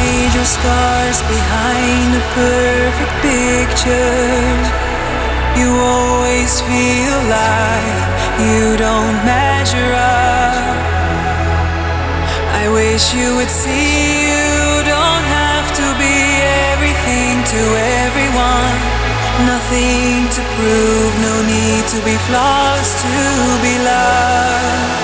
major scars behind a perfect picture. You always feel like you don't measure up. I wish you would see you don't have to be everything to everyone. Nothing to prove, no need to be flawless to be loved.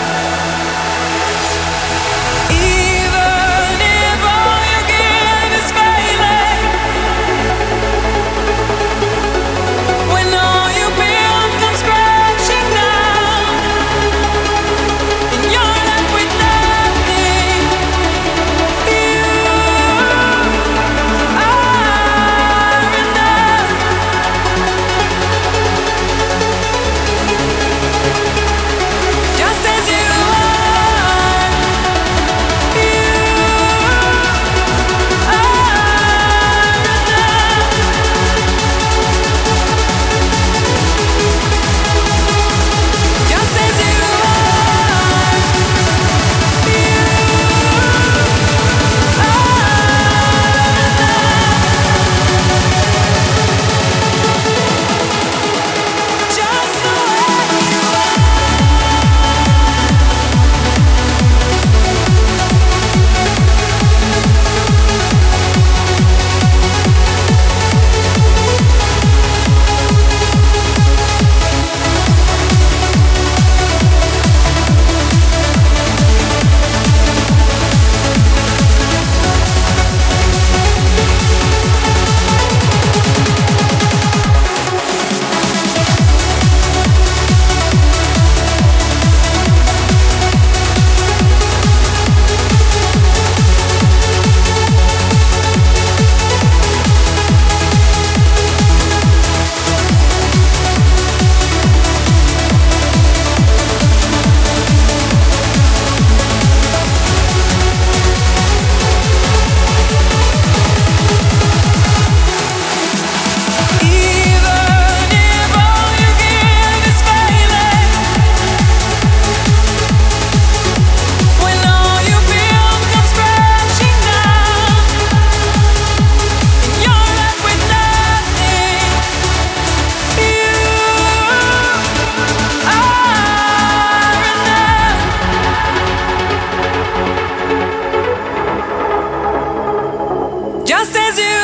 Just as you